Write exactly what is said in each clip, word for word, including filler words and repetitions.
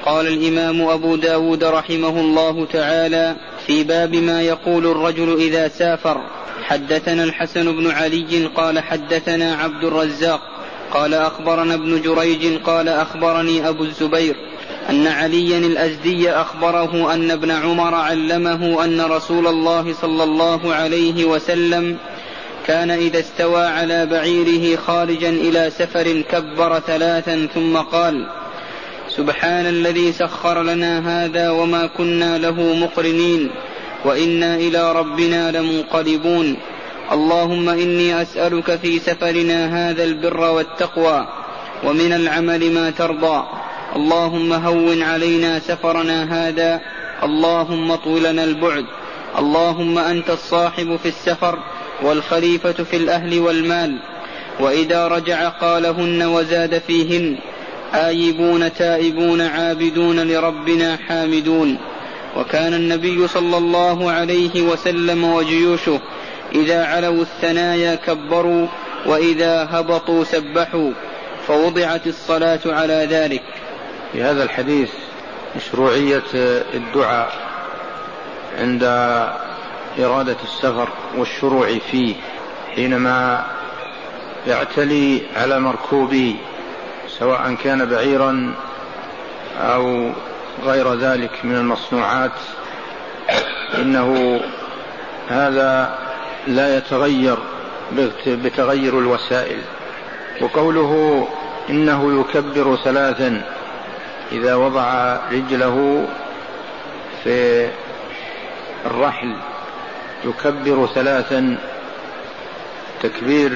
قال الإمام أبو داود رحمه الله تعالى في باب ما يقول الرجل إذا سافر: حدثنا الحسن بن علي قال حدثنا عبد الرزاق قال أخبرنا ابن جريج قال أخبرني أبو الزبير أن عليا الأزدي أخبره أن ابن عمر علمه أن رسول الله صلى الله عليه وسلم كان إذا استوى على بعيره خارجا إلى سفر كبر ثلاثا ثم قال: سبحان الذي سخر لنا هذا وما كنا له مقرنين وإنا إلى ربنا لمنقلبون. اللهم إني أسألك في سفرنا هذا البر والتقوى ومن العمل ما ترضى. اللهم هون علينا سفرنا هذا. اللهم طولنا البعد. اللهم أنت الصاحب في السفر والخليفة في الأهل والمال. وإذا رجع قالهن وزاد فيهن: آيبون تائبون عابدون لربنا حامدون. وكان النبي صلى الله عليه وسلم وجيوشه إذا علوا الثنايا كبروا وإذا هبطوا سبحوا، فوضعت الصلاة على ذلك. في هذا الحديث مشروعية الدعاء عند إرادة السفر والشروع فيه حينما يعتلي على مركوبه سواء كان بعيرا أو غير ذلك من المصنوعات، إنه هذا لا يتغير بتغير الوسائل. وقوله إنه يكبر ثلاثا إذا وضع رجله في الرحل، يكبر ثلاثا. تكبير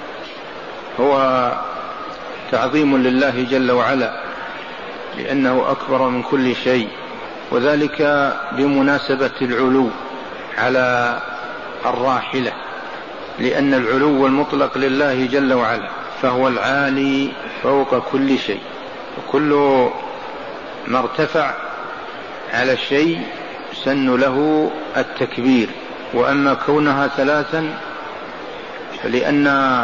هو تعظيم لله جل وعلا لأنه أكبر من كل شيء، وذلك بمناسبة العلو على الراحلة، لأن العلو المطلق لله جل وعلا، فهو العالي فوق كل شيء، وكل ما ارتفع على الشيء سن له التكبير. وأما كونها ثلاثا فلأن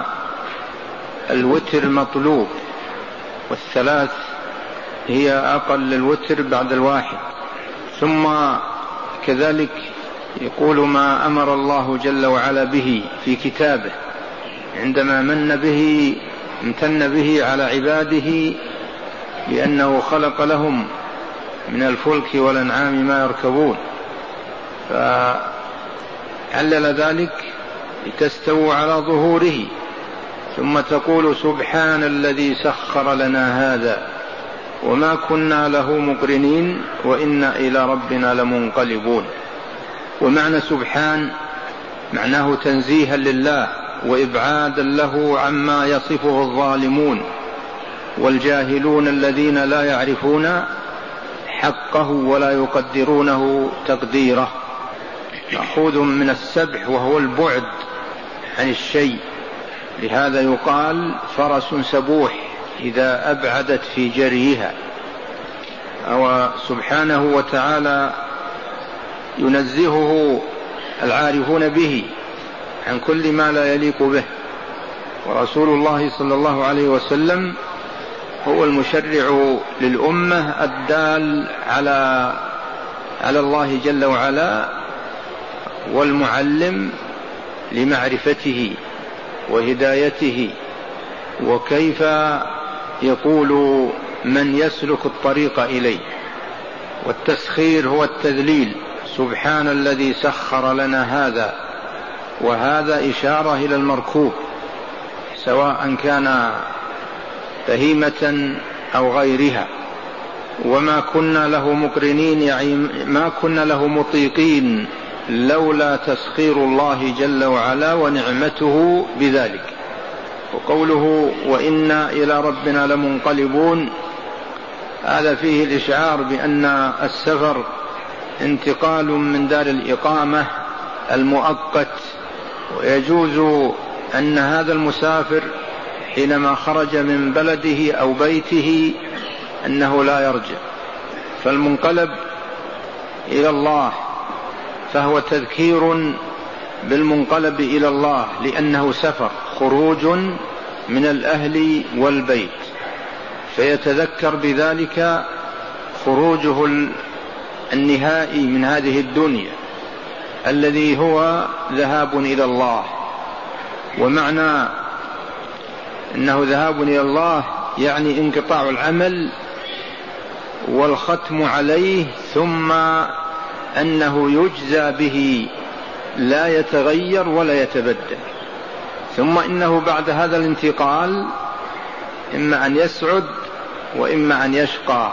الوتر مطلوب، والثلاث هي أقل الوتر بعد الواحد. ثم كذلك يقول ما أمر الله جل وعلا به في كتابه عندما من به امتن به على عباده، لأنه خلق لهم من الفلك والأنعام ما يركبون، فعلل ذلك لتستووا على ظهوره، ثم تقول سبحان الذي سخر لنا هذا وما كنا له مقرنين وإنا إلى ربنا لمنقلبون. ومعنى سبحان معناه تنزيها لله وإبعادا له عما يصفه الظالمون والجاهلون الذين لا يعرفون حقه ولا يقدرونه تقديره. مأخوذ من السبح وهو البعد عن الشيء، لهذا يقال فرس سبوح إذا أبعدت في جريها. أو سبحانه وتعالى ينزهه العارفون به عن كل ما لا يليق به، ورسول الله صلى الله عليه وسلم هو المشرع للأمة الدال على على الله جل وعلا، والمعلم لمعرفته وهدايته، وكيف يقول من يسلك الطريق إليه. والتسخير هو التذليل. سبحان الذي سخر لنا هذا، وهذا إشارة إلى المركوب سواء كان بهيمة أو غيرها. وما كنا له مقرنين يعني ما كنا له مطيقين لولا تسخير الله جل وعلا ونعمته بذلك. وقوله وإنا إلى ربنا لمنقلبون، هذا فيه الإشعار بأن السفر انتقال من دار الإقامة المؤقت، ويجوز أن هذا المسافر حينما خرج من بلده أو بيته أنه لا يرجع، فالمنقلب إلى الله فهو تذكير بالمنقلب إلى الله، لأنه سفر خروج من الأهل والبيت، فيتذكر بذلك خروجه النهائي من هذه الدنيا الذي هو ذهاب إلى الله. ومعنى أنه ذهاب إلى الله يعني انقطاع العمل والختم عليه، ثم أنه يجزى به لا يتغير ولا يتبدل. ثم إنه بعد هذا الانتقال إما أن يسعد وإما أن يشقى.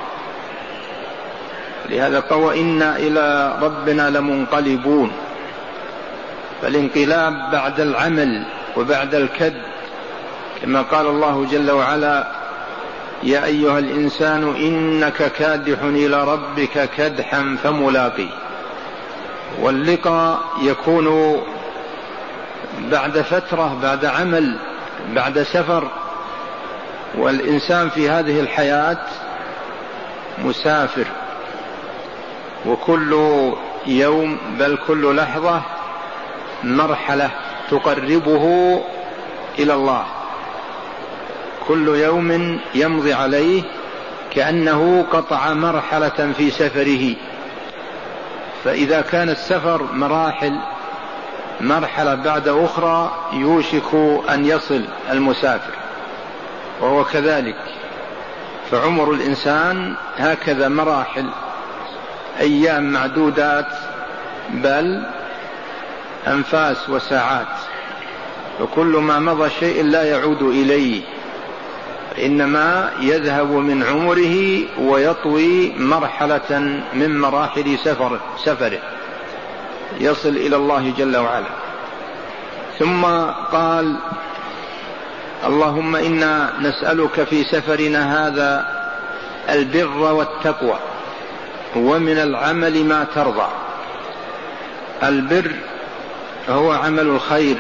لهذا قال إنا إلى ربنا لمنقلبون. فالانقلاب بعد العمل وبعد الكد، كما قال الله جل وعلا: يا أيها الإنسان إنك كادح إلى ربك كدحا فملاقيه. واللقاء يكون بعد فترة، بعد عمل، بعد سفر. والإنسان في هذه الحياة مسافر، وكل يوم بل كل لحظة مرحلة تقربه إلى الله. كل يوم يمضي عليه كأنه قطع مرحلة في سفره. فإذا كان السفر مراحل، مرحلة بعد أخرى يوشك أن يصل المسافر، وهو كذلك. فعمر الإنسان هكذا مراحل، أيام معدودات بل أنفاس وساعات. وكل ما مضى شيء لا يعود إليه، إنما يذهب من عمره ويطوي مرحلة من مراحل سفره, سفره يصل إلى الله جل وعلا. ثم قال: اللهم إنا نسألك في سفرنا هذا البر والتقوى ومن العمل ما ترضى. البر هو عمل الخير،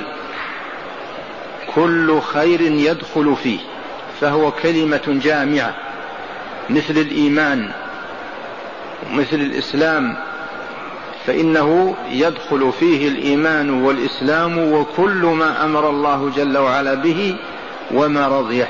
كل خير يدخل فيه، فهو كلمة جامعة مثل الإيمان ومثل الإسلام، فإنه يدخل فيه الإيمان والإسلام وكل ما أمر الله جل وعلا به وما رضيه.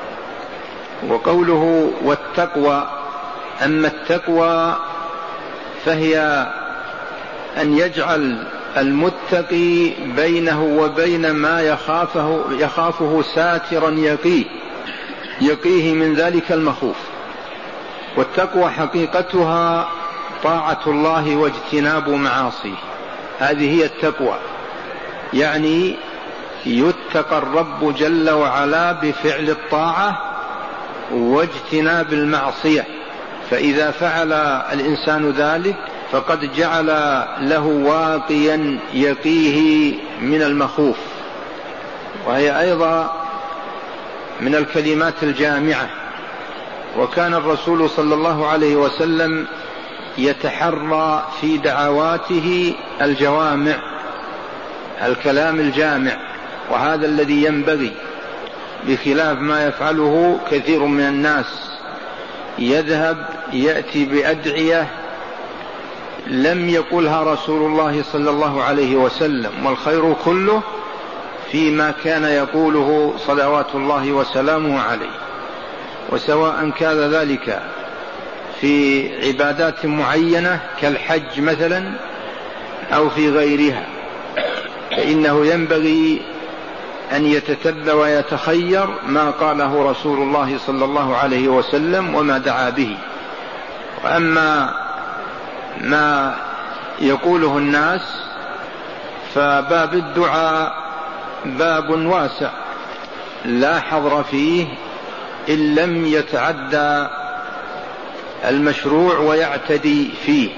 وقوله والتقوى، أما التقوى فهي أن يجعل المتقي بينه وبين ما يخافه, يخافه ساترا يقيه يقيه من ذلك المخوف. والتقوى حقيقتها طاعة الله واجتناب معاصيه، هذه هي التقوى. يعني يتقى الرب جل وعلا بفعل الطاعة واجتناب المعصية. فإذا فعل الإنسان ذلك فقد جعل له واقيا يقيه من المخوف. وهي أيضا من الكلمات الجامعة. وكان الرسول صلى الله عليه وسلم يتحرى في دعواته الجوامع، الكلام الجامع، وهذا الذي ينبغي، بخلاف ما يفعله كثير من الناس. يذهب يأتي بأدعية لم يقلها رسول الله صلى الله عليه وسلم، والخير كله فيما كان يقوله صلوات الله وسلامه عليه. وسواء كان ذلك في عبادات معينة كالحج مثلا أو في غيرها، فإنه ينبغي أن يتتبع ويتخير ما قاله رسول الله صلى الله عليه وسلم وما دعا به. وأما ما يقوله الناس فباب الدعاء باب واسع لا حظر فيه إن لم يتعدى المشروع ويعتدي فيه.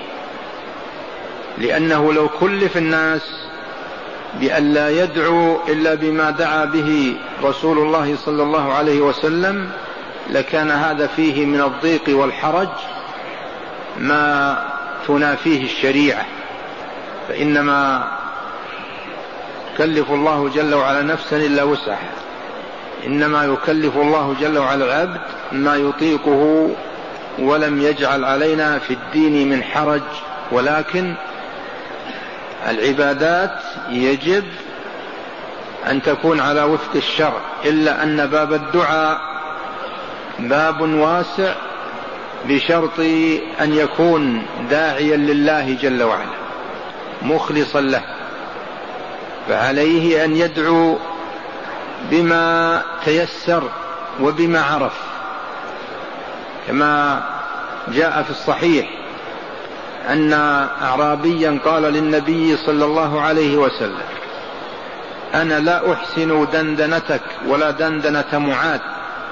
لأنه لو كلف الناس بأن لا يدعو إلا بما دعا به رسول الله صلى الله عليه وسلم لكان هذا فيه من الضيق والحرج ما تنافيه الشريعة. فإنما يكلف الله جل وعلا نفسا إلا وسعها، إنما يكلف الله جل وعلا العبد ما يطيقه، ولم يجعل علينا في الدين من حرج. ولكن العبادات يجب أن تكون على وفق الشرع، إلا أن باب الدعاء باب واسع بشرط أن يكون داعيا لله جل وعلا مخلصا له، فعليه أن يدعو بما تيسر وبما عرف، كما جاء في الصحيح أن أعرابيا قال للنبي صلى الله عليه وسلم: أنا لا أحسن دندنتك ولا دندنة معاذ،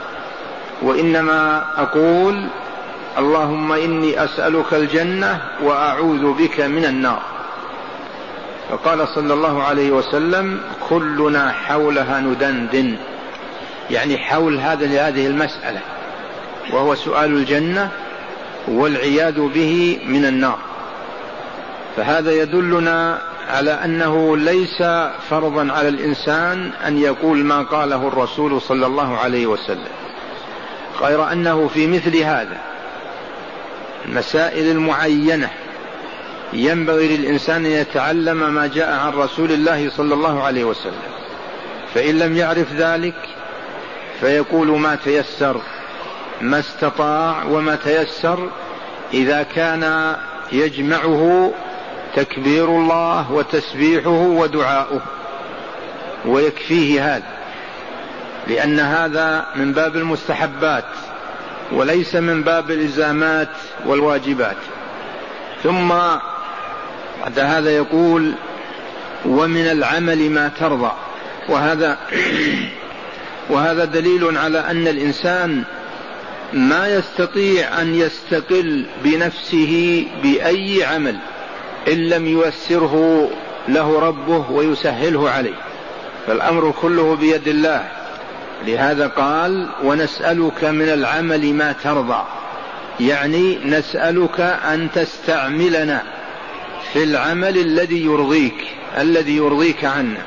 وإنما أقول اللهم إني أسألك الجنة وأعوذ بك من النار. فقال صلى الله عليه وسلم: كلنا حولها ندندن، يعني حول هذا هذه المسألة، وهو سؤال الجنة والعياذ به من النار. فهذا يدلنا على أنه ليس فرضا على الإنسان أن يقول ما قاله الرسول صلى الله عليه وسلم، غير أنه في مثل هذا المسائل المعينة ينبغي للإنسان أن يتعلم ما جاء عن رسول الله صلى الله عليه وسلم، فإن لم يعرف ذلك فيقول ما تيسر، ما استطاع وما تيسر، إذا كان يجمعه تكبير الله وتسبيحه ودعاؤه ويكفيه هذا، لأن هذا من باب المستحبات وليس من باب الإلزامات والواجبات. ثم بعد هذا يقول: ومن العمل ما ترضى. وهذا وهذا دليل على أن الإنسان ما يستطيع أن يستقل بنفسه بأي عمل إن لم ييسره له ربه ويسهله عليه، فالأمر كله بيد الله. لهذا قال: ونسألك من العمل ما ترضى، يعني نسألك أن تستعملنا في العمل الذي يرضيك الذي يرضيك عنا.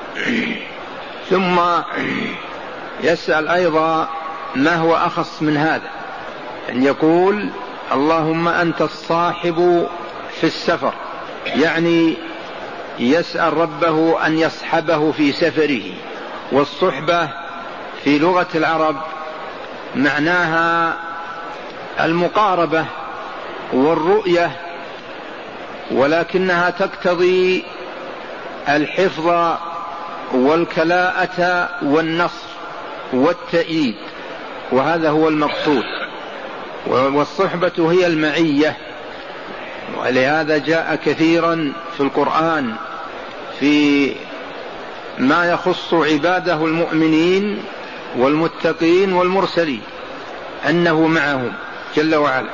ثم يسأل أيضا ما هو أخص من هذا، أن يقول: اللهم أنت الصاحب في السفر، يعني يسأل ربه أن يصحبه في سفره. والصحبة في لغة العرب معناها المقاربة والرؤية، ولكنها تقتضي الحفظ والكلاءة والنصر والتأييد، وهذا هو المقصود. والصحبة هي المعية، ولهذا جاء كثيرا في القرآن في ما يخص عباده المؤمنين والمتقين والمرسلين أنه معهم جل وعلا.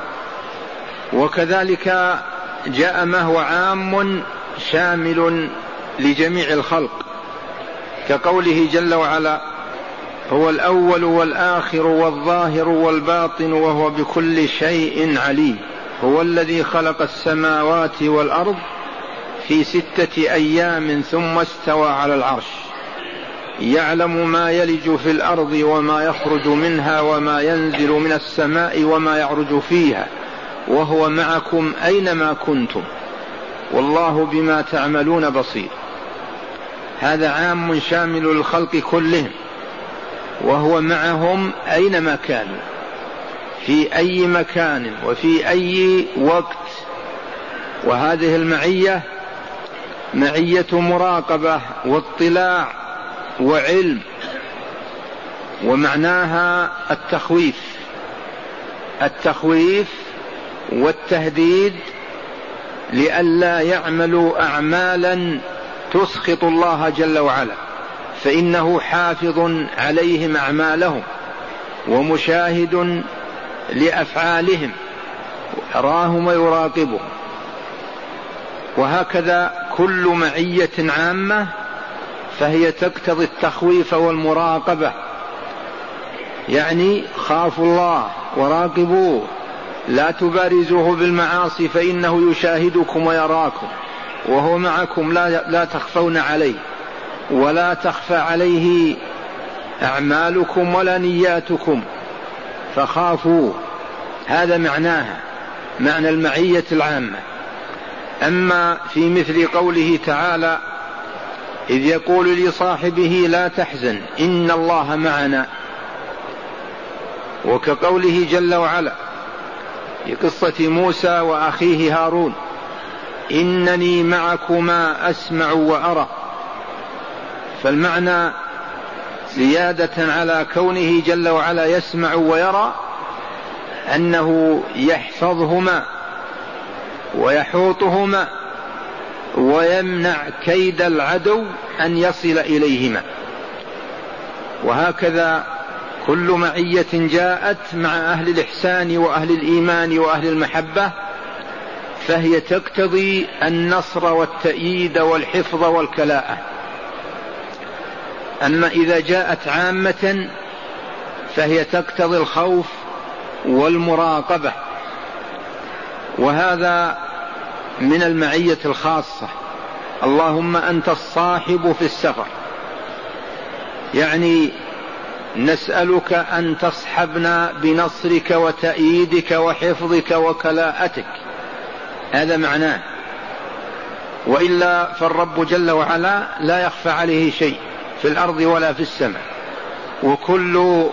وكذلك جاء ما هو عام شامل لجميع الخلق، كقوله جل وعلا: هو الأول والآخر والظاهر والباطن وهو بكل شيء عليم، هو الذي خلق السماوات والأرض في ستة أيام ثم استوى على العرش، يعلم ما يلج في الأرض وما يخرج منها وما ينزل من السماء وما يعرج فيها، وهو معكم أينما كنتم والله بما تعملون بصير. هذا عام شامل للخلق كلهم، وهو معهم أينما كانوا في أي مكان وفي أي وقت. وهذه المعية معية مراقبة واطلاع وعلم، ومعناها التخويف التخويف والتهديد لئلا يعملوا أعمالا تسخط الله جل وعلا، فإنه حافظ عليهم أعمالهم ومشاهد لأفعالهم، يراهم ويراقبهم. وهكذا كل معية عامة فهي تقتضي التخويف والمراقبة، يعني خافوا الله وراقبوه، لا تبارزوه بالمعاصي فإنه يشاهدكم ويراكم وهو معكم، لا, لا تخفون عليه ولا تخفى عليه أعمالكم ولا نياتكم، فخافوا. هذا معناها معنى المعية العامة. أما في مثل قوله تعالى: إذ يقول لصاحبه لا تحزن إن الله معنا، وكقوله جل وعلا: في قصة موسى وأخيه هارون: إنني معكما أسمع وأرى. فالمعنى زيادة على كونه جل وعلا يسمع ويرى أنه يحفظهما ويحوطهما ويمنع كيد العدو أن يصل إليهما. وهكذا كل معية جاءت مع أهل الإحسان وأهل الإيمان وأهل المحبة فهي تقتضي النصر والتأييد والحفظ والكلاءة. أما إذا جاءت عامة فهي تقتضي الخوف والمراقبة، وهذا من المعية الخاصة. اللهم أنت الصاحب في السفر، يعني نسألك أن تصحبنا بنصرك وتأييدك وحفظك وكلاءتك، هذا معناه. وإلا فالرب جل وعلا لا يخفى عليه شيء في الأرض ولا في السماء، وكل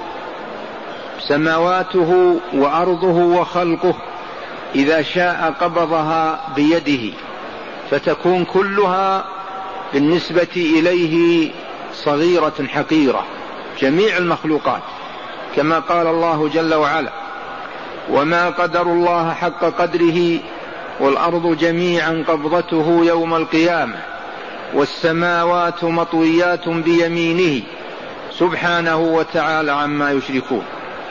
سماواته وأرضه وخلقه إذا شاء قبضها بيده، فتكون كلها بالنسبة إليه صغيرة حقيرة، جميع المخلوقات، كما قال الله جل وعلا: وما قدر الله حق قدره والأرض جميعا قبضته يوم القيامة والسماوات مطويات بيمينه سبحانه وتعالى عما يشركون.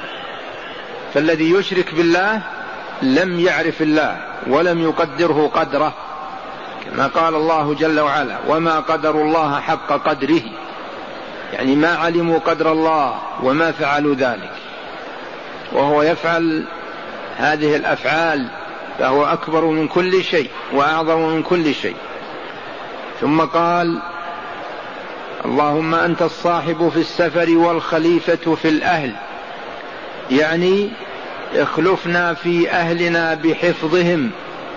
فالذي يشرك بالله لم يعرف الله ولم يقدره قدره، كما قال الله جل وعلا: وما قدر الله حق قدره، يعني ما علموا قدر الله وما فعلوا ذلك، وهو يفعل هذه الأفعال فهو أكبر من كل شيء وأعظم من كل شيء. ثم قال: اللهم أنت الصاحب في السفر والخليفة في الأهل، يعني اخلفنا في أهلنا بحفظهم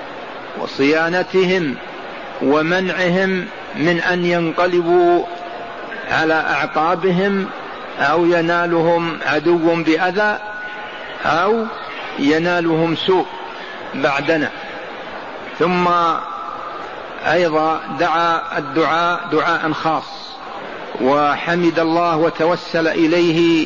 وصيانتهم ومنعهم من أن ينقلبوا على أعقابهم أو ينالهم عدو بأذى أو ينالهم سوء بعدنا. ثم أيضا دعا الدعاء دعاء خاص، وحمد الله وتوسل إليه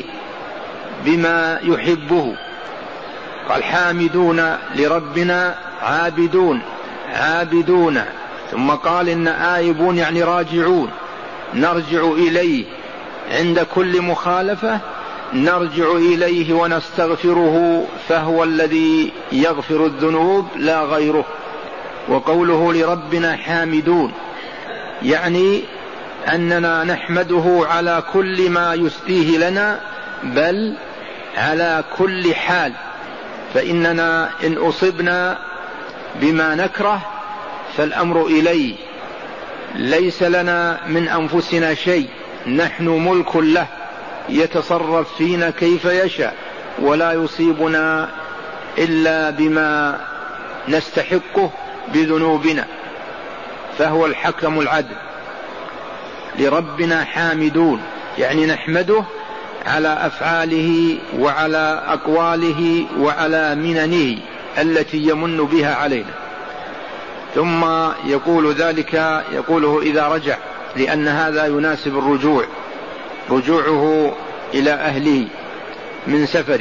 بما يحبه، قال: حامدون لربنا عابدون عابدون. ثم قال: إن آيبون يعني راجعون، نرجع إليه عند كل مخالفة، نرجع إليه ونستغفره، فهو الذي يغفر الذنوب لا غيره. وقوله لربنا حامدون يعني أننا نحمده على كل ما يسديه لنا، بل على كل حال، فإننا إن أصبنا بما نكره فالأمر إليه، ليس لنا من أنفسنا شيء، نحن ملك له يتصرف فينا كيف يشاء، ولا يصيبنا إلا بما نستحقه بذنوبنا، فهو الحكم العدل. لربنا حامدون يعني نحمده على أفعاله وعلى أقواله وعلى مننه التي يمن بها علينا. ثم يقول ذلك يقوله إذا رجع، لأن هذا يناسب الرجوع، رجوعه إلى أهله من سفره.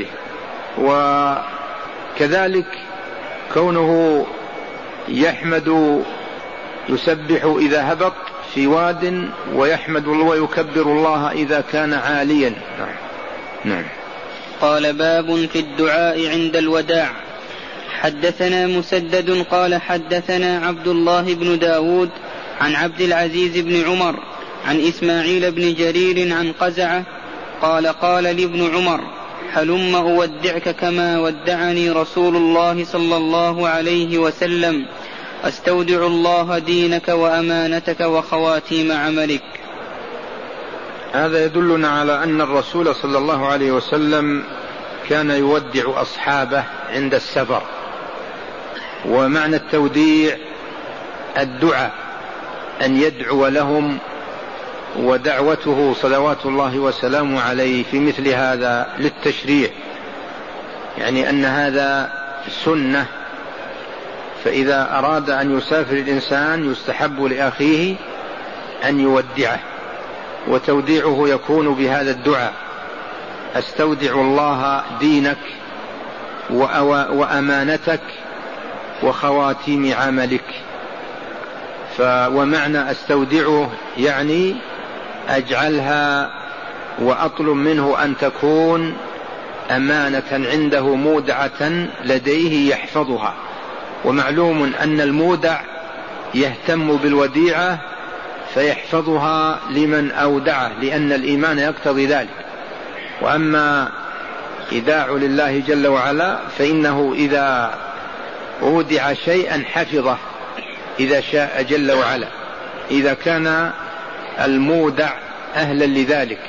وكذلك كونه يحمد يسبح إذا هبط في واد، ويحمد الله ويكبر الله إذا كان عاليا. نعم. نعم. قال: باب في الدعاء عند الوداع. حدثنا مسدد قال حدثنا عبد الله بن داود عن عبد العزيز بن عمر عن إسماعيل بن جرير عن قزعة قال: قال لابن عمر: هلم أودعك كما ودعني رسول الله صلى الله عليه وسلم، أستودع الله دينك وأمانتك وخواتيم عملك. هذا يدلنا على أن الرسول صلى الله عليه وسلم كان يودع أصحابه عند السفر، ومعنى التوديع الدعاء، أن يدعو لهم، ودعوته صلوات الله وسلامه عليه في مثل هذا للتشريع، يعني أن هذا سنة، فإذا أراد أن يسافر الإنسان يستحب لأخيه أن يودعه، وتوديعه يكون بهذا الدعاء: أستودع الله دينك وأمانتك وخواتيم عملك. ومعنى أستودعه يعني أجعلها وأطلب منه أن تكون أمانة عنده مودعة لديه يحفظها. ومعلوم أن المودع يهتم بالوديعة فيحفظها لمن أودعه، لأن الإيمان يقتضي ذلك. وأما إيداع لله جل وعلا فإنه إذا أودع شيئا حفظه إذا شاء جل وعلا، إذا كان المودع أهلا لذلك.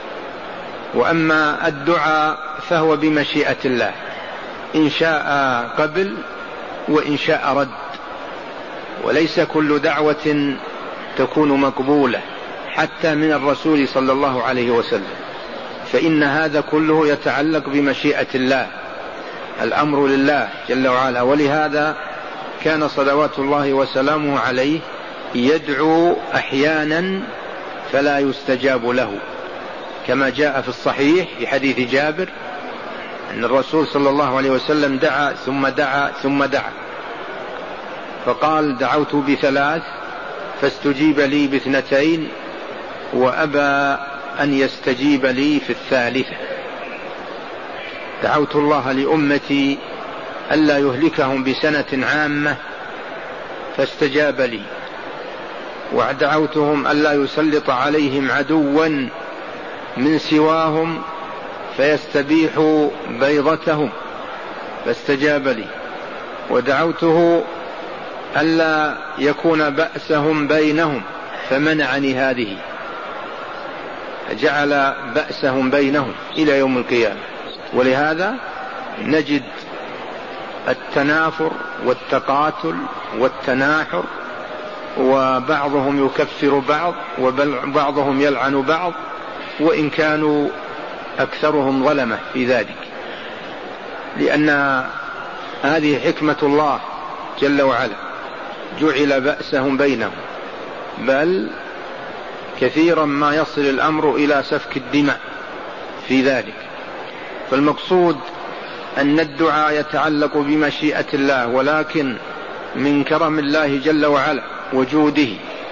وأما الدعاء فهو بمشيئة الله، إن شاء قبل وإن شاء رد، وليس كل دعوة تكون مقبولة حتى من الرسول صلى الله عليه وسلم، فإن هذا كله يتعلق بمشيئة الله، الأمر لله جل وعلا. ولهذا كان صلوات الله وسلامه عليه يدعو أحيانا فلا يستجاب له، كما جاء في الصحيح في حديث جابر أن الرسول صلى الله عليه وسلم دعا ثم دعا ثم دعا، فقال: دعوت بثلاث فاستجيب لي باثنتين وأبى أن يستجيب لي في الثالثة. دعوت الله لأمتي ألا يهلكهم بسنة عامة فاستجاب لي، ودعوتهم ألا يسلط عليهم عدوا من سواهم فيستبيحوا بيضتهم فاستجاب لي، ودعوته ألا يكون بأسهم بينهم فمنعني هذه، جعل بأسهم بينهم إلى يوم القيامة. ولهذا نجد التنافر والتقاتل والتناحر، وبعضهم يكفر بعض وبعضهم يلعن بعض، وإن كانوا أكثرهم ظلمة في ذلك، لأن هذه حكمة الله جل وعلا، جعل بأسهم بينهم، بل كثيرا ما يصل الأمر إلى سفك الدماء في ذلك. فالمقصود أن الدعاء يتعلق بمشيئة الله، ولكن من كرم الله جل وعلا وجوده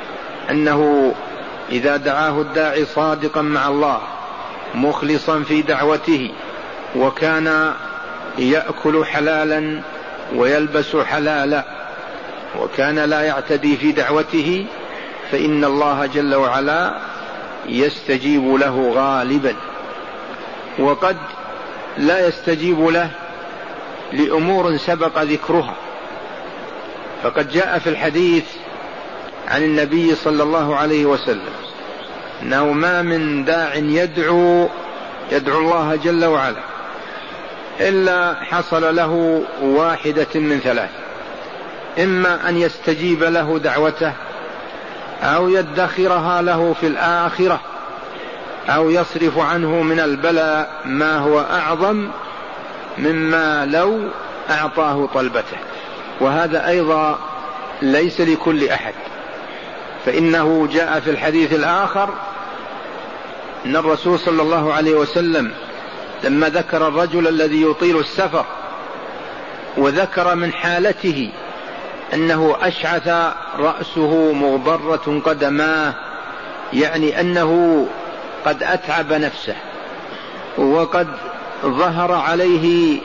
أنه إذا دعاه الداعي صادقا مع الله مخلصا في دعوته، وكان يأكل حلالا ويلبس حلالا، وكان لا يعتدي في دعوته، فإن الله جل وعلا يستجيب له غالبا. وقد لا يستجيب له لأمور سبق ذكرها، فقد جاء في الحديث عن النبي صلى الله عليه وسلم أنه ما من داع يدعو يدعو الله جل وعلا إلا حصل له واحدة من ثلاث: إما أن يستجيب له دعوته، أو يدخرها له في الآخرة، أو يصرف عنه من البلاء ما هو أعظم مما لو أعطاه طلبته. وهذا أيضا ليس لكل أحد، فإنه جاء في الحديث الآخر أن الرسول صلى الله عليه وسلم لما ذكر الرجل الذي يطيل السفر وذكر من حالته أنه أشعث رأسه مغبرة قدماه، يعني أنه قد أتعب نفسه وقد ظهر عليه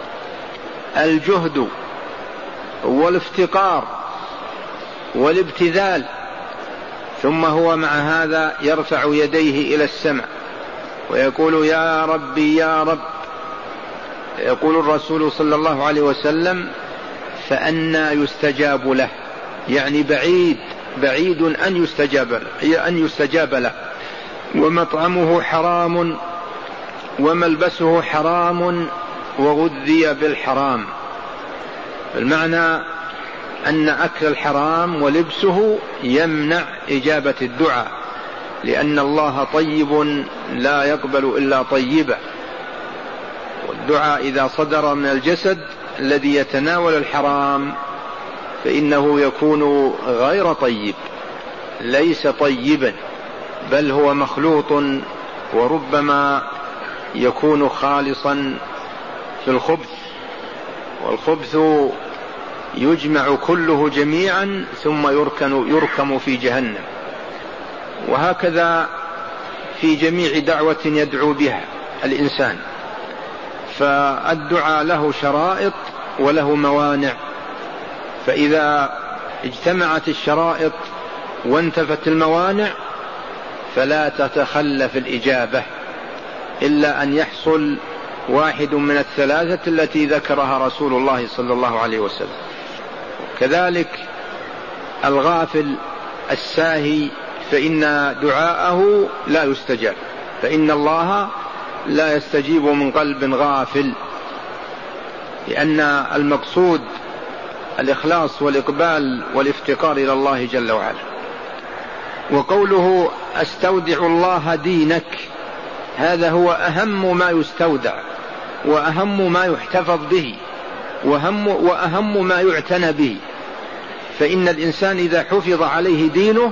الجهد والافتقار والابتذال، ثم هو مع هذا يرفع يديه إلى السماء ويقول: يا ربي يا رب. يقول الرسول صلى الله عليه وسلم: فأنى يستجاب له، يعني بعيد بعيد أن يستجاب له أن يستجاب له ومطعمه حرام وملبسه حرام وغذي بالحرام. المعنى أن أكل الحرام ولبسه يمنع إجابة الدعاء، لأن الله طيب لا يقبل إلا طيبا، والدعاء إذا صدر من الجسد الذي يتناول الحرام فإنه يكون غير طيب، ليس طيبا، بل هو مخلوط، وربما يكون خالصا في الخبث، والخبث يجمع كله جميعا ثم يركن يركم في جهنم. وهكذا في جميع دعوة يدعو بها الإنسان، فالدعاء له شرائط وله موانع، فإذا اجتمعت الشرائط وانتفت الموانع فلا تتخلف الإجابة إلا أن يحصل واحد من الثلاثة التي ذكرها رسول الله صلى الله عليه وسلم. كذلك الغافل الساهي فإن دعاءه لا يستجاب، فإن الله لا يستجيب من قلب غافل، لأن المقصود الإخلاص والإقبال والافتقار إلى الله جل وعلا. وقوله أستودع الله دينك، هذا هو أهم ما يستودع وأهم ما يحتفظ به وهم وأهم ما يعتنى به، فإن الإنسان إذا حفظ عليه دينه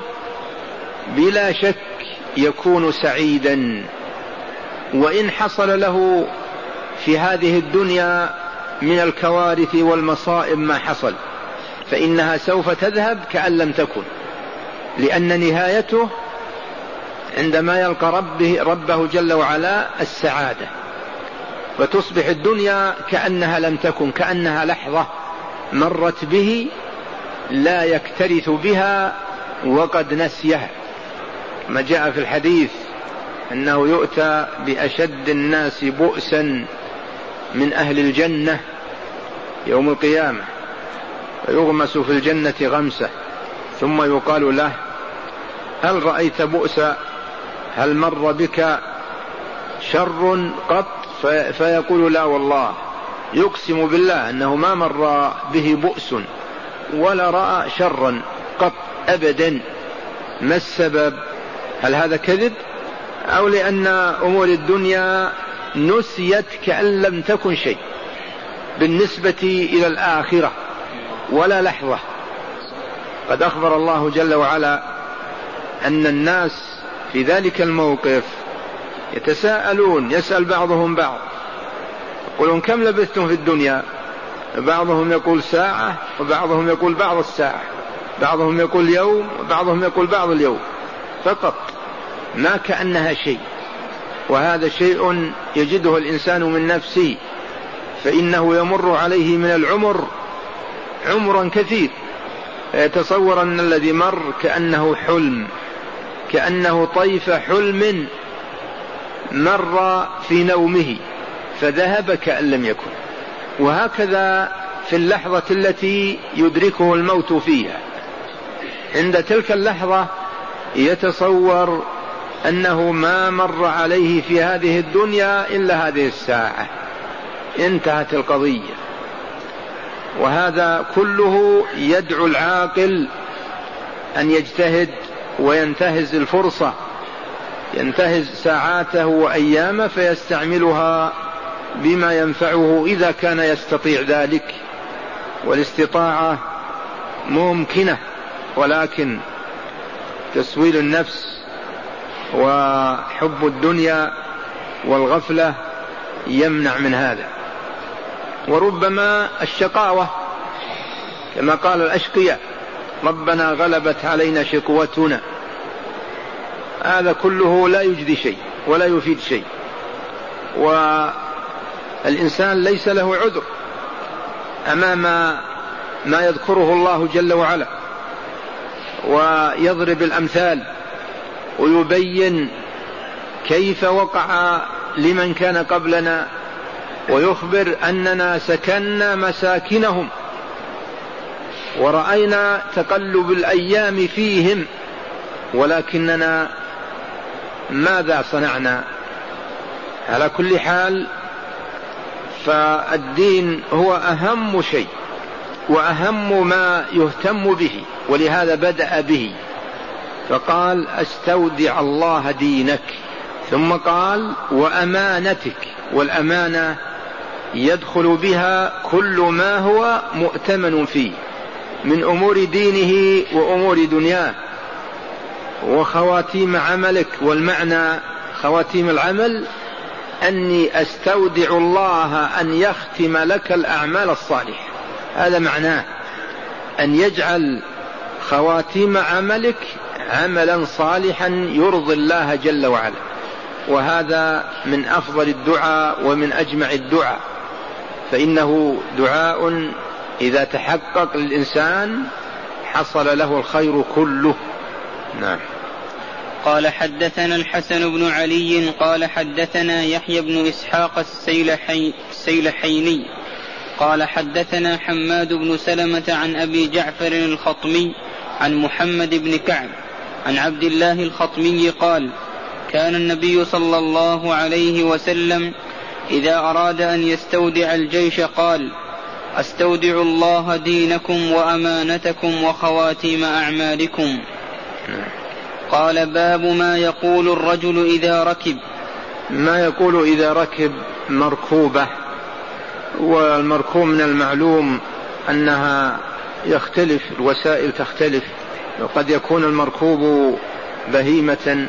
بلا شك يكون سعيدا، وإن حصل له في هذه الدنيا من الكوارث والمصائب ما حصل فإنها سوف تذهب كأن لم تكن، لأن نهايته عندما يلقى ربه, ربه جل وعلا السعادة، وتصبح الدنيا كأنها لم تكن، كأنها لحظة مرت به لا يكترث بها وقد نسيها. ما جاء في الحديث أنه يؤتى بأشد الناس بؤسا من أهل الجنة يوم القيامة، ويغمس في الجنة غمسة، ثم يقال له هل رأيت بؤسا؟ هل مر بك شر قط؟ فيقول لا والله، يقسم بالله أنه ما مر به بؤس ولا رأى شرا قط أبدا. ما السبب؟ هل هذا كذب أو لأن أمور الدنيا نسيت كأن لم تكن شيء بالنسبة إلى الآخرة ولا لحظة؟ قد أخبر الله جل وعلا أن الناس في ذلك الموقف يتساءلون، يسأل بعضهم بعض، يقولون كم لبثتم في الدنيا؟ بعضهم يقول ساعة، وبعضهم يقول بعض الساعة، بعضهم يقول يوم، وبعضهم يقول بعض اليوم فقط، ما كأنها شيء. وهذا شيء يجده الإنسان من نفسه، فإنه يمر عليه من العمر عمرا كثير، يتصور أن الذي مر كأنه حلم، كأنه طيف حلم مر في نومه فذهب كأن لم يكن. وهكذا في اللحظة التي يدركه الموت فيها، عند تلك اللحظة يتصور أنه ما مر عليه في هذه الدنيا إلا هذه الساعة، انتهت القضية. وهذا كله يدعو العاقل أن يجتهد وينتهز الفرصة، ينتهز ساعاته وأيامه فيستعملها بما ينفعه إذا كان يستطيع ذلك، والاستطاعة ممكنة، ولكن تسويل النفس وحب الدنيا والغفلة يمنع من هذا. وربما الشقاوة كما قال الأشقياء ربنا غلبت علينا شقوتنا، هذا كله لا يجدي شيء ولا يفيد شيء، والإنسان ليس له عذر أمام ما يذكره الله جل وعلا، ويضرب الأمثال ويبين كيف وقع لمن كان قبلنا، ويخبر أننا سكننا مساكنهم ورأينا تقلب الأيام فيهم، ولكننا ماذا صنعنا؟ على كل حال فالدين هو أهم شيء وأهم ما يهتم به، ولهذا بدأ به فقال أستودع الله دينك، ثم قال وأمانتك، والأمانة يدخل بها كل ما هو مؤتمن فيه من أمور دينه وأمور دنياه وخواتيم عملك. والمعنى خواتيم العمل أني أستودع الله أن يختم لك الأعمال الصالحة، هذا معناه أن يجعل خواتيم عملك عملا صالحا يرضي الله جل وعلا، وهذا من أفضل الدعاء ومن أجمع الدعاء، فإنه دعاء إذا تحقق للإنسان حصل له الخير كله. نعم. قال حدثنا الحسن بن علي قال حدثنا يحيى بن إسحاق السيلحي السيلحيني قال حدثنا حماد بن سلمة عن أبي جعفر الخطمي عن محمد بن كعب عن عبد الله الخطمي قال كان النبي صلى الله عليه وسلم إذا أراد أن يستودع الجيش قال أستودع الله دينكم وأمانتكم وخواتيم أعمالكم. قال باب ما يقول الرجل إذا ركب. ما يقول إذا ركب مركوبة، والمركوب من المعلوم أنها يختلف، الوسائل تختلف، وقد يكون المركوب بهيمة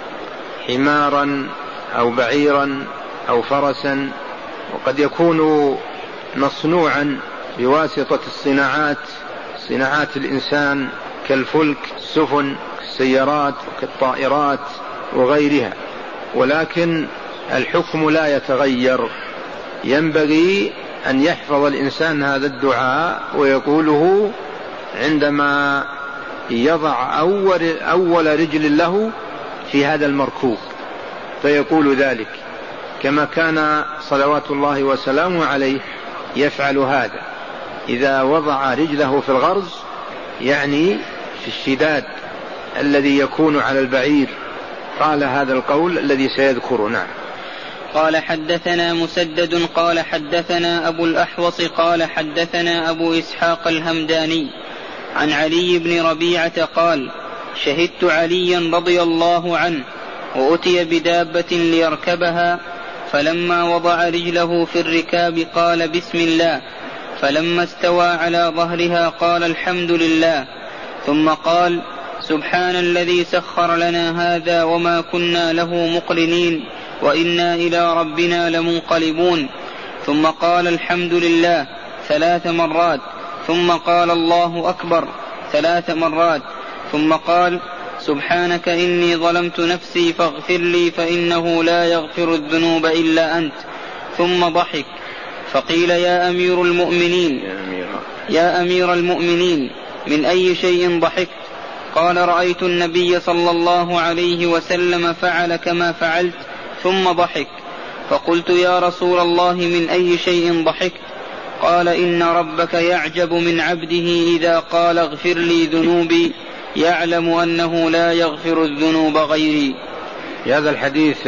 حمارا أو بعيرا أو فرسا، وقد يكون مصنوعا بواسطة الصناعات صناعات الإنسان كالفلك السفن السيارات كالطائرات وغيرها، ولكن الحكم لا يتغير. ينبغي أن يحفظ الإنسان هذا الدعاء ويقوله عندما يضع أول, أول رجل له في هذا المركوب، فيقول ذلك كما كان صلوات الله وسلامه عليه يفعل هذا إذا وضع رجله في الغرز، يعني في الشداد الذي يكون على البعير، قال هذا القول الذي سيذكره. نعم. قال حدثنا مسدد قال حدثنا أبو الأحوص قال حدثنا أبو إسحاق الهمداني عن علي بن ربيعة قال شهدت عليا رضي الله عنه وأتي بدابة ليركبها، فلما وضع رجله في الركاب قال بسم الله، فلما استوى على ظهرها قال الحمد لله، ثم قال سبحان الذي سخر لنا هذا وما كنا له مقرنين وإنا إلى ربنا لمنقلبون، ثم قال الحمد لله ثلاث مرات، ثم قال الله أكبر ثلاث مرات، ثم قال سبحانك إني ظلمت نفسي فاغفر لي فإنه لا يغفر الذنوب إلا أنت، ثم ضحك. فقيل يا أمير المؤمنين يا أمير المؤمنين من أي شيء ضحكت؟ قال رأيت النبي صلى الله عليه وسلم فعل كما فعلت ثم ضحك. فقلت يا رسول الله من أي شيء ضحكت؟ قال إن ربك يعجب من عبده إذا قال اغفر لي ذنوبي يعلم أنه لا يغفر الذنوب غيري. هذا الحديث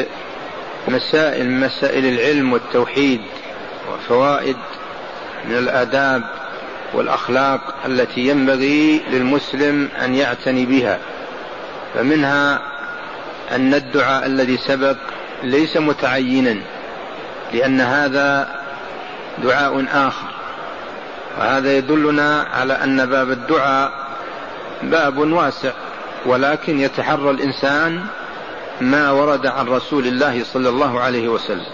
مسائل مسائل العلم والتوحيد وفوائد من الآداب والأخلاق التي ينبغي للمسلم أن يعتني بها، فمنها أن الدعاء الذي سبق ليس متعينا، لأن هذا دعاء آخر، وهذا يدلنا على أن باب الدعاء باب واسع، ولكن يتحرى الإنسان ما ورد عن رسول الله صلى الله عليه وسلم.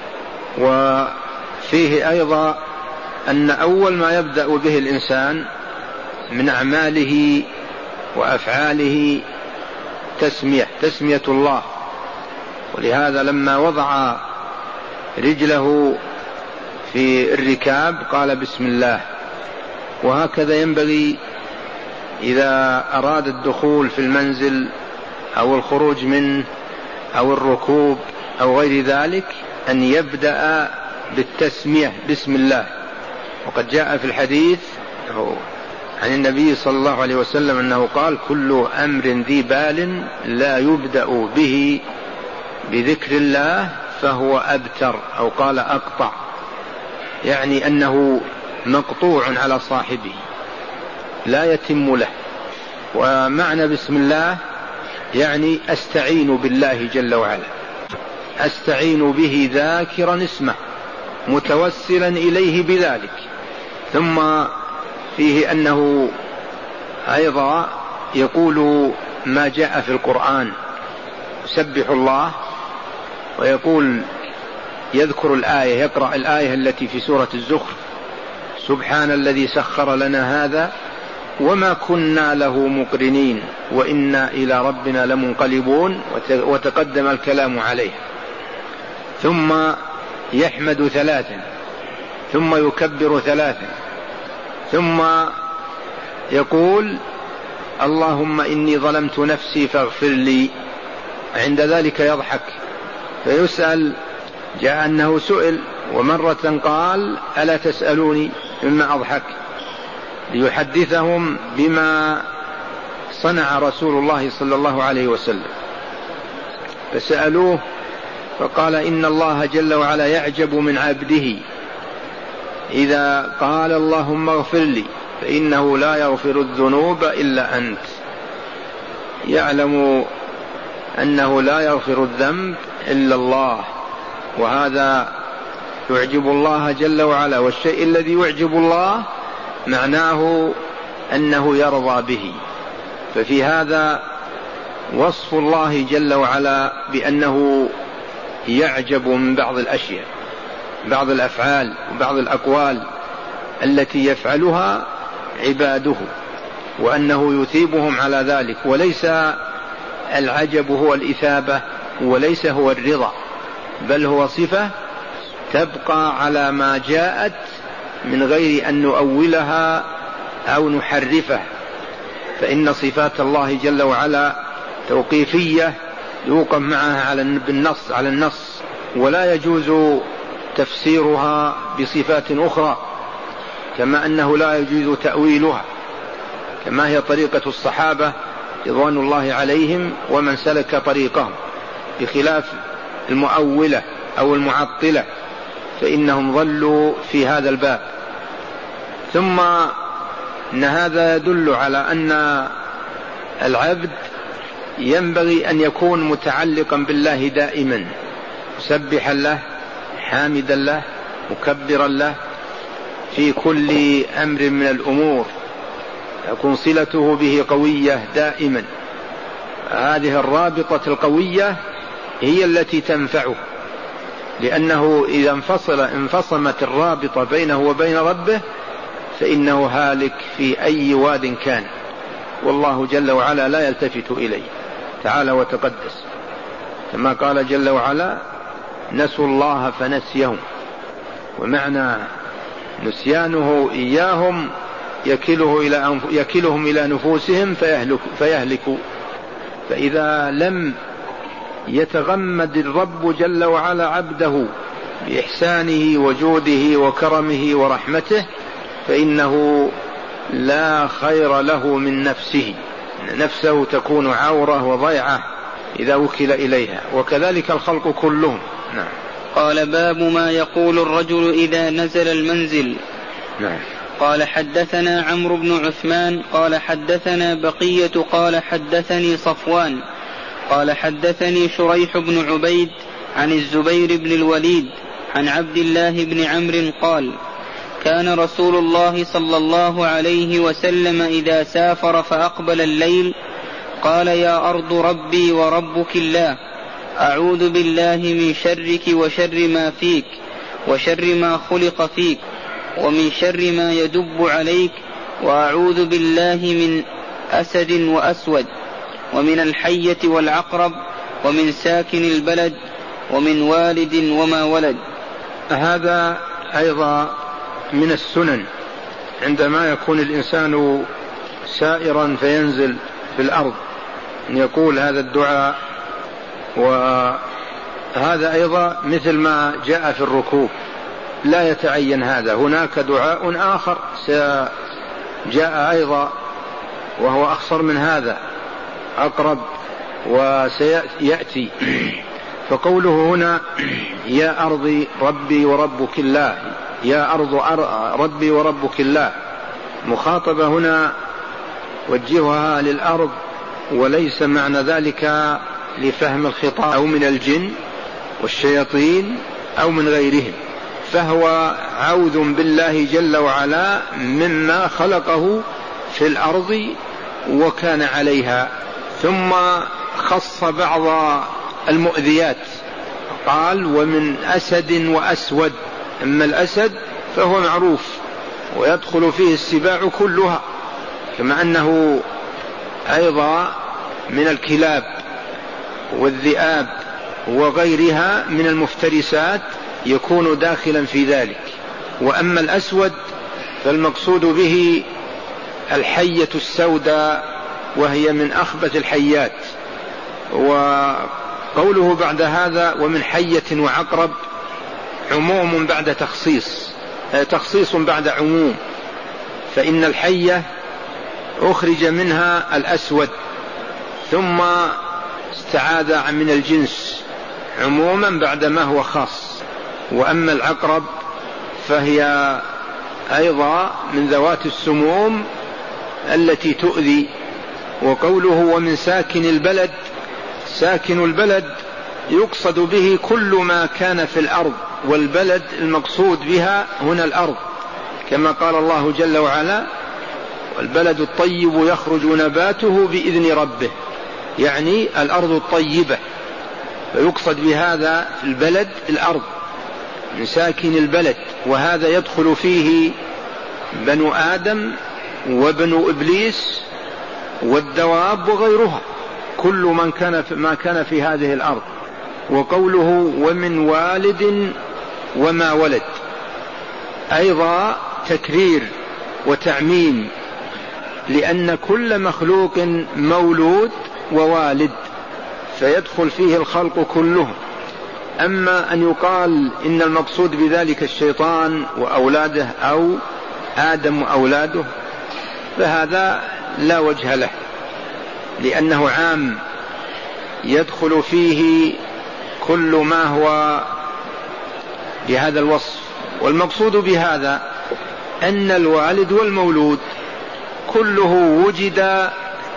وفيه أيضا أن أول ما يبدأ به الإنسان من أعماله وأفعاله تسمية تسمية الله، ولهذا لما وضع رجله في الركاب قال بسم الله. وهكذا ينبغي إذا أراد الدخول في المنزل أو الخروج منه أو الركوب أو غير ذلك أن يبدأ بالتسمية بسم الله. وقد جاء في الحديث عن النبي صلى الله عليه وسلم أنه قال كل أمر ذي بال لا يبدأ به بذكر الله فهو أبتر، أو قال أقطع، يعني أنه مقطوع على صاحبه لا يتم له. ومعنى بسم الله يعني أستعين بالله جل وعلا، أستعين به ذاكرا اسمه، متوسلا إليه بذلك. ثم فيه أنه أيضا يقول ما جاء في القرآن، يسبح الله ويقول يذكر الآية، يقرأ الآية التي في سورة الزخرف: سبحان الذي سخر لنا هذا وما كنا له مقرنين وإنا إلى ربنا لمنقلبون، وتقدم الكلام عليه. ثم يحمد ثلاثا، ثم يكبر ثلاثا، ثم يقول اللهم إني ظلمت نفسي فاغفر لي. عند ذلك يضحك فيسأل، جاء أنه سئل ومرة قال ألا تسألوني مما أضحك، ليحدثهم بما صنع رسول الله صلى الله عليه وسلم. فسألوه فقال إن الله جل وعلا يعجب من عبده إذا قال اللهم اغفر لي فإنه لا يغفر الذنوب إلا أنت. يعلم أنه لا يغفر الذنب إلا الله، وهذا يعجب الله جل وعلا. والشيء الذي يعجب الله معناه أنه يرضى به. ففي هذا وصف الله جل وعلا بأنه يعجب من بعض الأشياء، بعض الأفعال وبعض الأقوال التي يفعلها عباده، وأنه يثيبهم على ذلك. وليس العجب هو الإثابة، وليس هو الرضا، بل هو صفة تبقى على ما جاءت من غير أن نؤولها أو نحرفه. فإن صفات الله جل وعلا توقيفية يوقف معها على بالنص على النص، ولا يجوز تفسيرها بصفات أخرى، كما أنه لا يجوز تأويلها، كما هي طريقة الصحابة رضوان الله عليهم ومن سلك طريقهم، بخلاف المؤولة أو المعطلة فإنهم ضلوا في هذا الباب. ثم إن هذا يدل على أن العبد ينبغي أن يكون متعلقا بالله دائما، مسبحا له، حامدا له، مكبرا له في كل أمر من الأمور، يكون صلته به قوية دائما. هذه الرابطة القوية هي التي تنفعه، لأنه إذا انفصل انفصمت الرابطة بينه وبين ربه فإنه هالك في أي واد كان، والله جل وعلا لا يلتفت إليه تعالى وتقدس، كما قال جل وعلا نسوا الله فنسيهم. ومعنى نسيانه إياهم يكله إلى أنف... يكلهم إلى نفوسهم فيهلك... فيهلكوا. فإذا لم يتغمد الرب جل وعلا عبده بإحسانه وجوده وكرمه ورحمته فإنه لا خير له من نفسه، نفسه تكون عورة وضيعة إذا وكل إليها، وكذلك الخلق كلهم. نعم. قال باب ما يقول الرجل إذا نزل المنزل. نعم. قال حدثنا عمرو بن عثمان قال حدثنا بقية قال حدثني صفوان قال حدثني شريح بن عبيد عن الزبير بن الوليد عن عبد الله بن عمرو قال كان رسول الله صلى الله عليه وسلم إذا سافر فأقبل الليل قال يا أرض ربي وربك الله، أعوذ بالله من شرك وشر ما فيك وشر ما خلق فيك ومن شر ما يدب عليك، وأعوذ بالله من أسد وأسود ومن الحية والعقرب ومن ساكن البلد ومن والد وما ولد. هذا أيضا من السنن عندما يكون الإنسان سائرا فينزل في الأرض أن يقول هذا الدعاء. وهذا أيضا مثل ما جاء في الركوب، لا يتعين هذا، هناك دعاء آخر سيجاء أيضا وهو أخصر من هذا، أقرب وسيأتي. فقوله هنا يا أرضي ربي وربك الله، يا أرض ربي وربك الله، مخاطبة هنا وجهها للأرض، وليس معنى ذلك لفهم الخطاب أو من الجن والشياطين أو من غيرهم، فهو عوذ بالله جل وعلا مما خلقه في الأرض وكان عليها. ثم خص بعض المؤذيات قال ومن أسد وأسود. أما الأسد فهو معروف ويدخل فيه السباع كلها، كما أنه أيضا من الكلاب والذئاب وغيرها من المفترسات يكون داخلا في ذلك. وأما الأسود فالمقصود به الحية السوداء وهي من أخبث الحيات. وقوله بعد هذا ومن حية وعقرب عموم بعد تخصيص، تخصيص بعد عموم، فإن الحية أخرج منها الأسود ثم استعاذ من الجنس عموما بعد ما هو خاص. وأما العقرب فهي أيضا من ذوات السموم التي تؤذي. وقوله ومن ساكن البلد، ساكن البلد يقصد به كل ما كان في الأرض، والبلد المقصود بها هنا الأرض، كما قال الله جل وعلا والبلد الطيب يخرج نباته بإذن ربه، يعني الأرض الطيبة، فيقصد بهذا البلد الأرض من ساكن البلد. وهذا يدخل فيه بنو آدم وبنو إبليس والدواب وغيرها، كل من كان ما كان في هذه الأرض. وقوله ومن والد وما ولد أيضا تكرير وتعميم، لأن كل مخلوق مولود ووالد فيدخل فيه الخلق كلهم. أما أن يقال إن المقصود بذلك الشيطان وأولاده أو آدم وأولاده فهذا لا وجه له، لأنه عام يدخل فيه كل ما هو بهذا الوصف. والمقصود بهذا أن الوالد والمولود كله وجد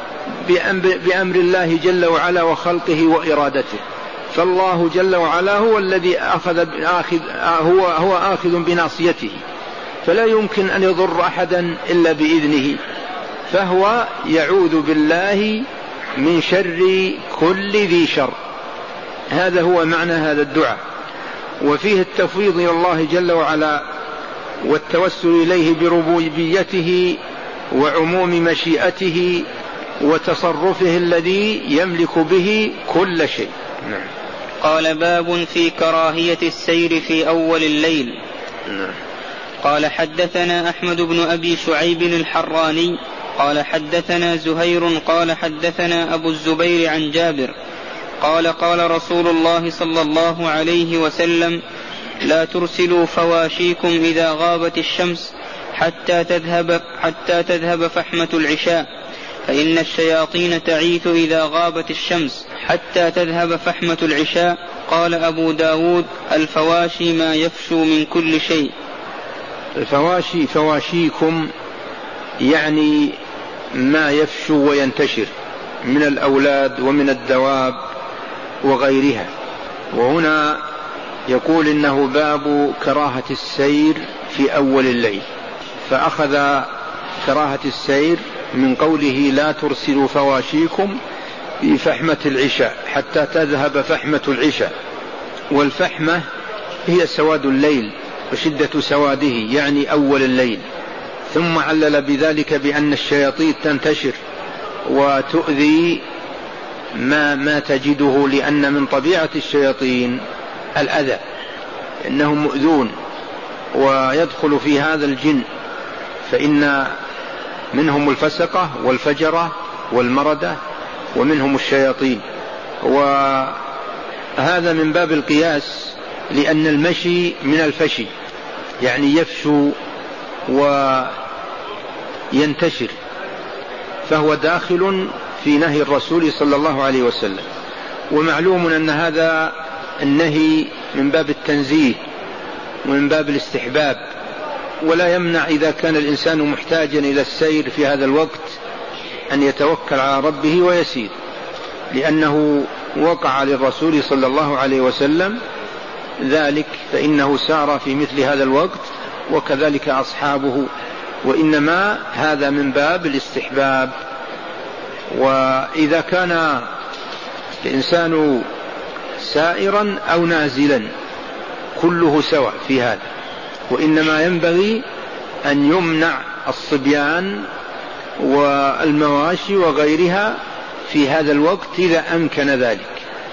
بأمر الله جل وعلا وخلقه وإرادته، فالله جل وعلا هو الذي أخذ هو, هو آخذ بناصيته، فلا يمكن أن يضر أحدا إلا بإذنه، فهو يعوذ بالله من شر كل ذي شر. هذا هو معنى هذا الدعاء. وفيه التفويض إلى الله جل وعلا والتوسل إليه بربوبيته وعموم مشيئته وتصرفه الذي يملك به كل شيء. نعم. قال باب في كراهية السير في أول الليل. نعم. قال حدثنا أحمد بن أبي شعيب الحراني قال حدثنا زهير قال حدثنا أبو الزبير عن جابر قال قال رسول الله صلى الله عليه وسلم لا ترسلوا فواشيكم إذا غابت الشمس حتى تذهب, حتى تذهب فحمة العشاء، فإن الشياطين تعيث إذا غابت الشمس حتى تذهب فحمة العشاء. قال أبو داود الفواشي ما يفشو من كل شيء. الفواشي فواشيكم يعني ما يفشو وينتشر من الأولاد ومن الدواب وغيرها. وهنا يقول إنه باب كراهة السير في أول الليل، فأخذ كراهة السير من قوله لا ترسلوا فواشيكم في فحمة العشاء حتى تذهب فحمة العشاء. والفحمة هي سواد الليل وشدة سواده، يعني أول الليل. ثم علل بذلك بأن الشياطين تنتشر وتؤذي ما, ما تجده، لأن من طبيعة الشياطين الأذى، إنهم مؤذون ويدخل في هذا الجن، فإن منهم الفسقة والفجرة والمردة ومنهم الشياطين. وهذا من باب القياس، لأن المشي من الفشي يعني يفشو وينتشر، فهو داخل في نهي الرسول صلى الله عليه وسلم. ومعلوم أن هذا النهي من باب التنزيه ومن باب الاستحباب، ولا يمنع إذا كان الإنسان محتاجا إلى السير في هذا الوقت أن يتوكل على ربه ويسير، لأنه وقع للرسول صلى الله عليه وسلم ذلك فإنه سار في مثل هذا الوقت وكذلك أصحابه، وإنما هذا من باب الاستحباب. وإذا كان الإنسان سائرا أو نازلا كله سواء في هذا، وإنما ينبغي أن يمنع الصبيان والمواشي وغيرها في هذا الوقت إذا أمكن ذلك.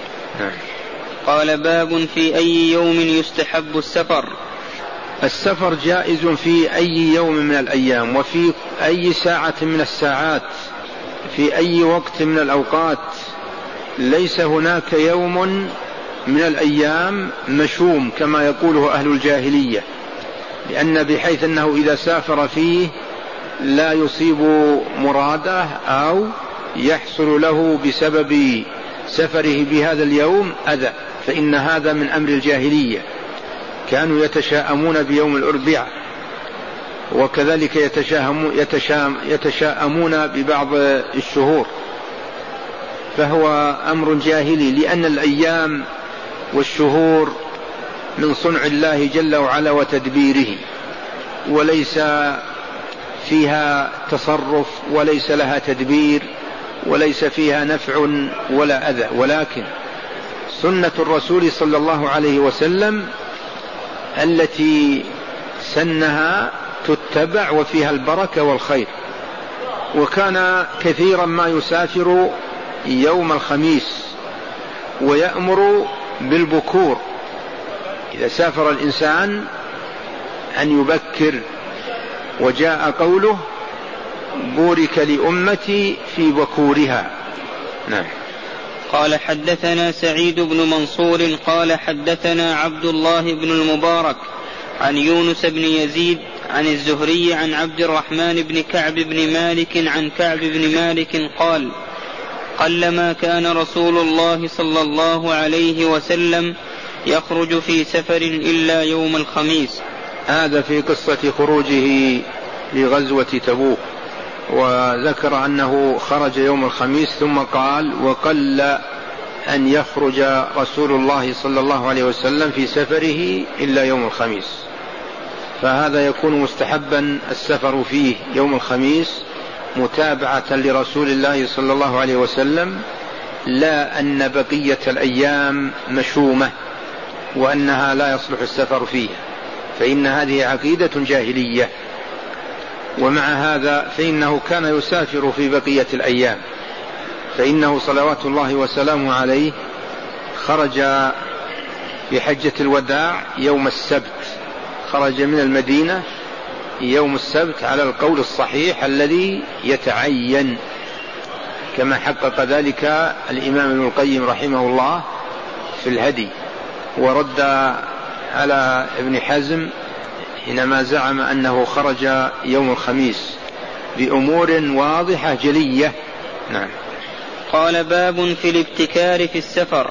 قال باب في أي يوم يستحب السفر. السفر جائز في أي يوم من الأيام وفي أي ساعة من الساعات في أي وقت من الأوقات، ليس هناك يوم من الأيام مشوم كما يقوله أهل الجاهلية، لأن بحيث أنه إذا سافر فيه لا يصيب مراده أو يحصل له بسبب سفره بهذا اليوم أذى، فإن هذا من أمر الجاهلية. كانوا يتشاءمون بيوم الأربعاء، وكذلك يتشاءمون ببعض الشهور، فهو أمر جاهلي، لأن الأيام والشهور من صنع الله جل وعلا وتدبيره، وليس فيها تصرف وليس لها تدبير وليس فيها نفع ولا أذى، ولكن سنة الرسول صلى الله عليه وسلم التي سنها تتبع وفيها البركة والخير. وكان كثيرا ما يسافر يوم الخميس ويأمر بالبكور، إذا سافر الإنسان أن يبكر، وجاء قوله بورك لأمتي في بكورها. نعم. قال حدثنا سعيد بن منصور قال حدثنا عبد الله بن المبارك عن يونس بن يزيد عن الزهري عن عبد الرحمن بن كعب بن مالك عن كعب بن مالك قال قلما كان رسول الله صلى الله عليه وسلم يخرج في سفر إلا يوم الخميس. هذا في قصة خروجه لغزوة تبوك، وذكر أنه خرج يوم الخميس ثم قال وقل أن يخرج رسول الله صلى الله عليه وسلم في سفره إلا يوم الخميس، فهذا يكون مستحبا السفر فيه يوم الخميس متابعة لرسول الله صلى الله عليه وسلم، لا أن بقية الأيام مشومة وأنها لا يصلح السفر فيها، فإن هذه عقيدة جاهلية. ومع هذا فإنه كان يسافر في بقية الأيام، فإنه صلوات الله وسلامه عليه خرج في حجة الوداع يوم السبت، خرج من المدينة يوم السبت على القول الصحيح الذي يتعين، كما حقق ذلك الإمام ابن القيم رحمه الله في الهدي، ورد على ابن حزم حينما زعم أنه خرج يوم الخميس بأمور واضحة جلية. نعم. قال باب في الابتكار في السفر.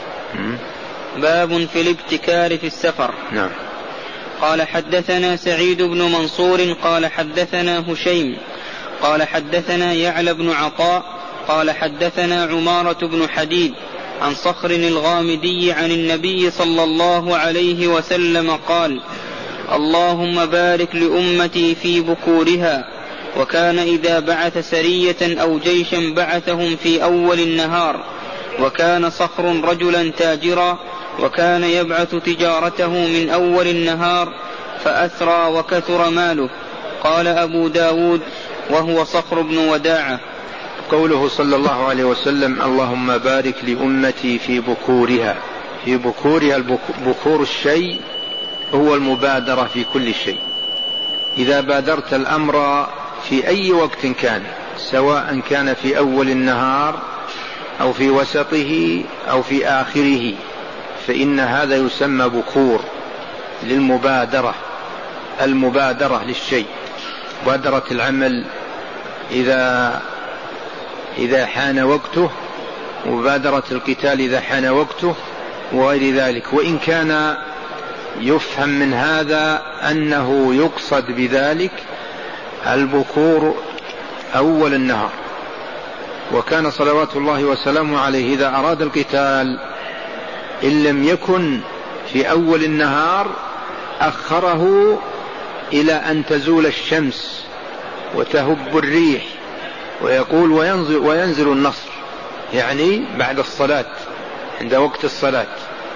باب في الابتكار في السفر. نعم. قال حدثنا سعيد بن منصور قال حدثنا هشيم قال حدثنا يعلى بن عطاء قال حدثنا عمارة بن حديد عن صخر الغامدي عن النبي صلى الله عليه وسلم قال اللهم بارك لأمتي في بكورها. وكان إذا بعث سرية أو جيشا بعثهم في أول النهار. وكان صخر رجلا تاجرا، وكان يبعث تجارته من أول النهار فأثرى وكثر ماله. قال أبو داود وهو صخر بن وداعة. قوله صلى الله عليه وسلم اللهم بارك لأمتي في بكورها، في بكورها، بكور الشيء هو المبادرة في كل شيء. إذا بادرت الأمر في أي وقت كان، سواء كان في أول النهار أو في وسطه أو في آخره، فإن هذا يسمى بكور للمبادرة، المبادرة للشيء، مبادرة العمل إذا إذا حان وقته، مبادرة القتال إذا حان وقته، وغير ذلك. وإن كان يفهم من هذا أنه يقصد بذلك البكور أول النهار. وكان صلوات الله وسلامه عليه إذا أراد القتال إن لم يكن في أول النهار أخره إلى أن تزول الشمس وتهب الريح، ويقول وينزل, وينزل النصر، يعني بعد الصلاة عند وقت الصلاة.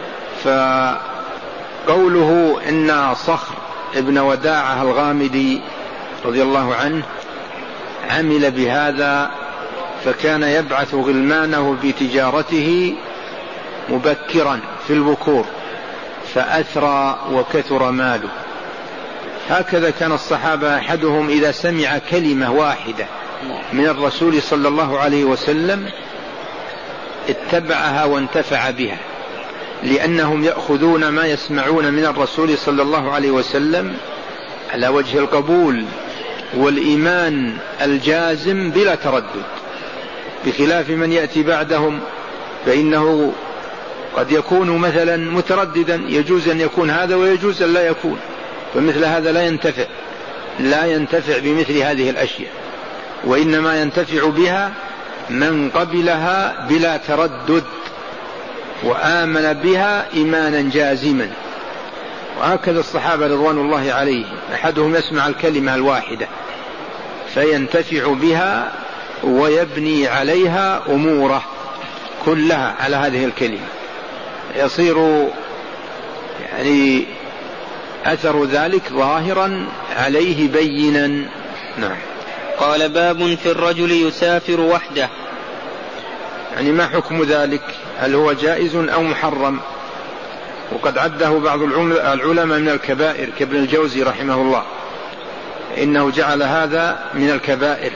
فقوله إن صخر ابن وداعة الغامدي رضي الله عنه عمل بهذا، فكان يبعث غلمانه بتجارته مبكرا في البكور فأثرى وكثر ماله. هكذا كان الصحابة أحدهم إذا سمع كلمة واحدة من الرسول صلى الله عليه وسلم اتبعها وانتفع بها، لأنهم يأخذون ما يسمعون من الرسول صلى الله عليه وسلم على وجه القبول والإيمان الجازم بلا تردد، بخلاف من يأتي بعدهم فإنه قد يكون مثلا مترددا، يجوز أن يكون هذا ويجوز أن لا يكون، فمثل هذا لا ينتفع لا ينتفع بمثل هذه الأشياء، وإنما ينتفع بها من قبلها بلا تردد وآمن بها إيمانا جازما. وهكذا الصحابة رضوان الله عليهم، أحدهم يسمع الكلمة الواحدة فينتفع بها ويبني عليها أموره كلها على هذه الكلمة، يصير يعني أثر ذلك ظاهرا عليه بينا. نعم. قال باب في الرجل يسافر وحده، يعني ما حكم ذلك؟ هل هو جائز أو محرم؟ وقد عده بعض العلماء من الكبائر كابن الجوزي رحمه الله، إنه جعل هذا من الكبائر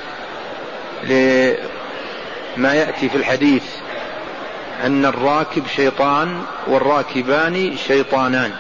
لما يأتي في الحديث أن الراكب شيطان والراكبان شيطانان،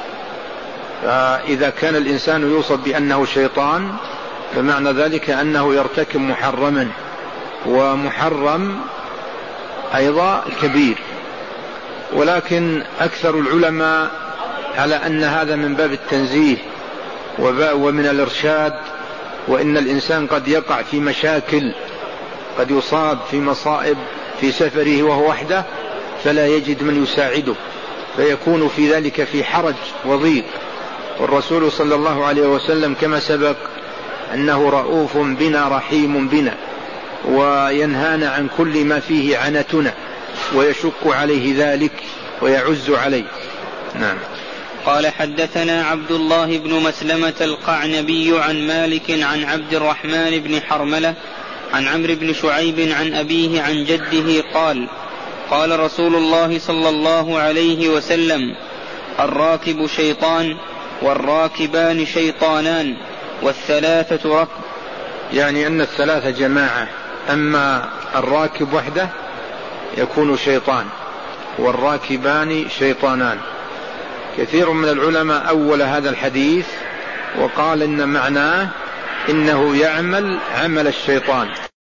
فإذا كان الإنسان يوصف بأنه شيطان فمعنى ذلك أنه يرتكب محرما، ومحرم أيضا كبير. ولكن أكثر العلماء على أن هذا من باب التنزيه ومن الإرشاد، وإن الإنسان قد يقع في مشاكل، قد يصاب في مصائب في سفره وهو وحده فلا يجد من يساعده، فيكون في ذلك في حرج وضيق. والرسول صلى الله عليه وسلم كما سبق أنه رؤوف بنا رحيم بنا، وينهانا عن كل ما فيه عنتنا ويشق عليه ذلك ويعز عليه. نعم. قال حدثنا عبد الله بن مسلمة القعنبي عن مالك عن عبد الرحمن بن حرملة عن عمرو بن شعيب عن أبيه عن جده قال قال رسول الله صلى الله عليه وسلم الراكب شيطان والراكبان شيطانان والثلاثة ركب، يعني أن الثلاثة جماعة، أما الراكب وحده يكون شيطان والراكبان شيطانان. كثير من العلماء أول هذا الحديث وقال إن معناه إنه يعمل عمل الشيطان،